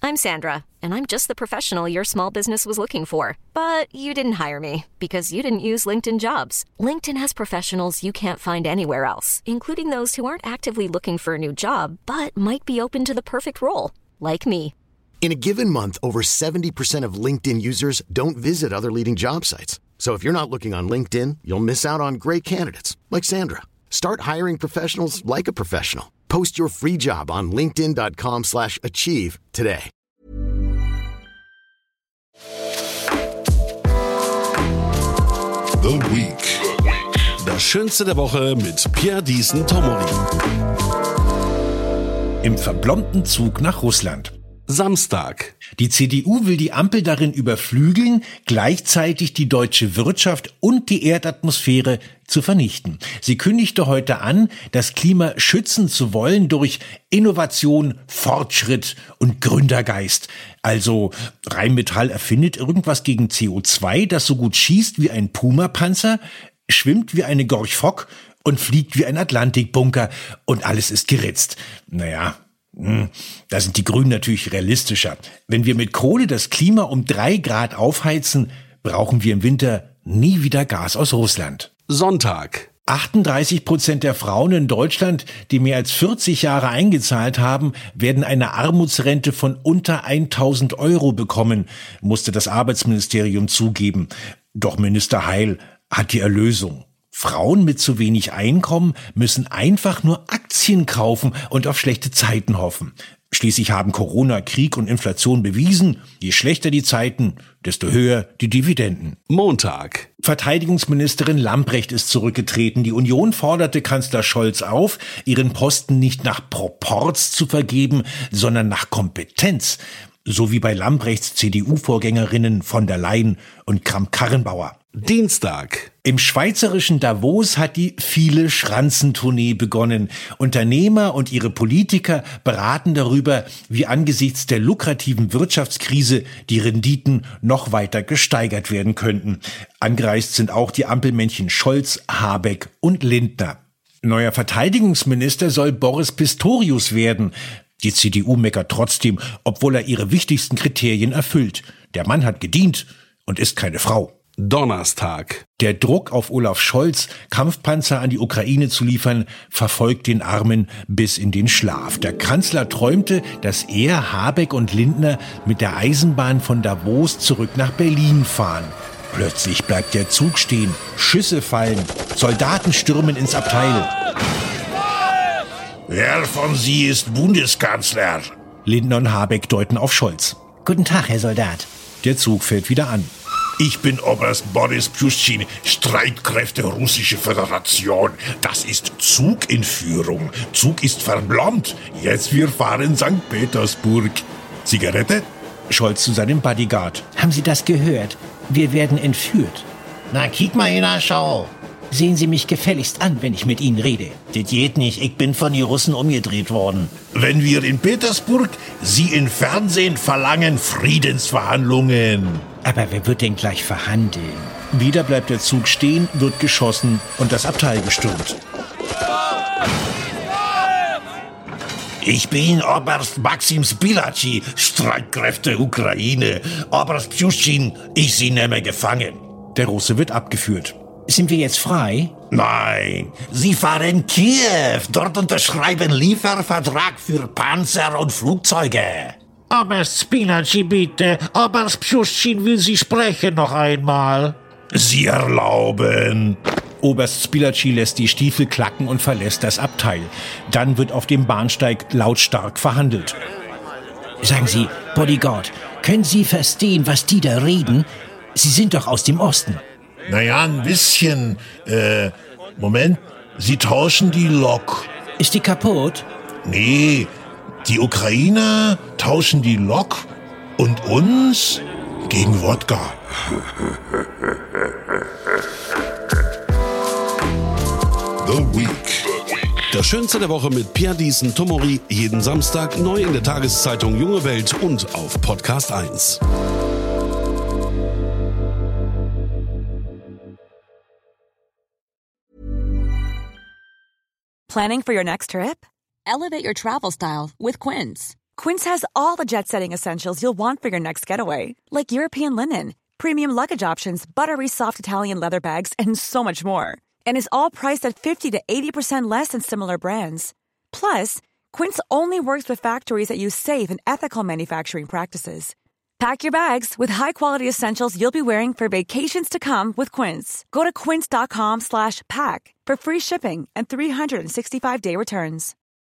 I'm Sandra, and I'm just the professional your small business was looking for. But you didn't hire me because you didn't use LinkedIn Jobs. LinkedIn has professionals you can't find anywhere else, including those who aren't actively looking for a new job, but might be open to the perfect role, like me. In a given month, over 70% of LinkedIn users don't visit other leading job sites. So if you're not looking on LinkedIn, you'll miss out on great candidates like Sandra. Start hiring professionals like a professional. Post your free job on linkedin.com/achieve today. The Week. Das Schönste der Woche mit Pierre Diesen-Tomori. Im verblombten Zug nach Russland. Samstag. Die CDU will die Ampel darin überflügeln, gleichzeitig die deutsche Wirtschaft und die Erdatmosphäre zu vernichten. Sie kündigte heute an, das Klima schützen zu wollen durch Innovation, Fortschritt und Gründergeist. Also Rheinmetall erfindet irgendwas gegen CO2, das so gut schießt wie ein Puma-Panzer, schwimmt wie eine Gorch Fock und fliegt wie ein Atlantikbunker und alles ist geritzt. Naja, da sind die Grünen natürlich realistischer. Wenn wir mit Kohle das Klima um 3 Grad aufheizen, brauchen wir im Winter nie wieder Gas aus Russland. Sonntag. 38% der Frauen in Deutschland, die mehr als 40 Jahre eingezahlt haben, werden eine Armutsrente von unter 1.000 Euro bekommen, musste das Arbeitsministerium zugeben. Doch Minister Heil hat die Erlösung. Frauen mit zu wenig Einkommen müssen einfach nur Aktien kaufen und auf schlechte Zeiten hoffen. Schließlich haben Corona, Krieg und Inflation bewiesen, je schlechter die Zeiten, desto höher die Dividenden. Montag. Verteidigungsministerin Lambrecht ist zurückgetreten. Die Union forderte Kanzler Scholz auf, ihren Posten nicht nach Proporz zu vergeben, sondern nach Kompetenz. So wie bei Lambrechts CDU-Vorgängerinnen von der Leyen und Kramp-Karrenbauer. Dienstag. Im schweizerischen Davos hat die Viele-Schranzen-Tournee begonnen. Unternehmer und ihre Politiker beraten darüber, wie angesichts der lukrativen Wirtschaftskrise die Renditen noch weiter gesteigert werden könnten. Angereist sind auch die Ampelmännchen Scholz, Habeck und Lindner. Neuer Verteidigungsminister soll Boris Pistorius werden. Die CDU meckert trotzdem, obwohl er ihre wichtigsten Kriterien erfüllt. Der Mann hat gedient und ist keine Frau. Donnerstag. Der Druck auf Olaf Scholz, Kampfpanzer an die Ukraine zu liefern, verfolgt den Armen bis in den Schlaf. Der Kanzler träumte, dass er, Habeck und Lindner mit der Eisenbahn von Davos zurück nach Berlin fahren. Plötzlich bleibt der Zug stehen, Schüsse fallen, Soldaten stürmen ins Abteil. Wer von Sie ist Bundeskanzler? Lindner und Habeck deuten auf Scholz. Guten Tag, Herr Soldat. Der Zug fährt wieder an. Ich bin Oberst Boris Pjuschin, Streitkräfte Russische Föderation. Das ist Zug in Führung. Zug ist verblombt. Jetzt wir fahren St. Petersburg. Zigarette? Scholz zu seinem Bodyguard. Haben Sie das gehört? Wir werden entführt. Na, kick mal in der Schau. Sehen Sie mich gefälligst an, wenn ich mit Ihnen rede. Das geht nicht, ich bin von den Russen umgedreht worden. Wenn wir in Petersburg Sie im Fernsehen verlangen Friedensverhandlungen. Aber wer wird denn gleich verhandeln? Wieder bleibt der Zug stehen, wird geschossen und das Abteil gestürmt. Ich bin Oberst Maxim Spilaci, Streitkräfte Ukraine. Oberst Pjuschin, ich Sie nehme gefangen. Der Russe wird abgeführt. Sind wir jetzt frei? Nein, Sie fahren Kiew. Dort unterschreiben Liefervertrag für Panzer und Flugzeuge. Oberst Spilaci, bitte. Oberst Pjuschin will Sie sprechen noch einmal. Sie erlauben. Oberst Spilaci lässt die Stiefel klacken und verlässt das Abteil. Dann wird auf dem Bahnsteig lautstark verhandelt. Sagen Sie, Bodyguard, können Sie verstehen, was die da reden? Sie sind doch aus dem Osten. Naja, ein bisschen. Moment, Sie tauschen die Lok. Ist die kaputt? Nee, die Ukrainer tauschen die Lok und uns gegen Wodka. The Week. Das Schönste der Woche mit Pierre Diesen-Tomori. Jeden Samstag neu in der Tageszeitung Junge Welt und auf Podcast 1. Planning for your next trip? Elevate your travel style with Quince. Quince has all the jet-setting essentials you'll want for your next getaway, like European linen, premium luggage options, buttery soft Italian leather bags, and so much more. And is all priced at 50 to 80% less than similar brands. Plus, Quince only works with factories that use safe and ethical manufacturing practices. Pack your bags with high-quality essentials you'll be wearing for vacations to come with Quince. Go to quince.com/pack for free shipping and 365-day returns.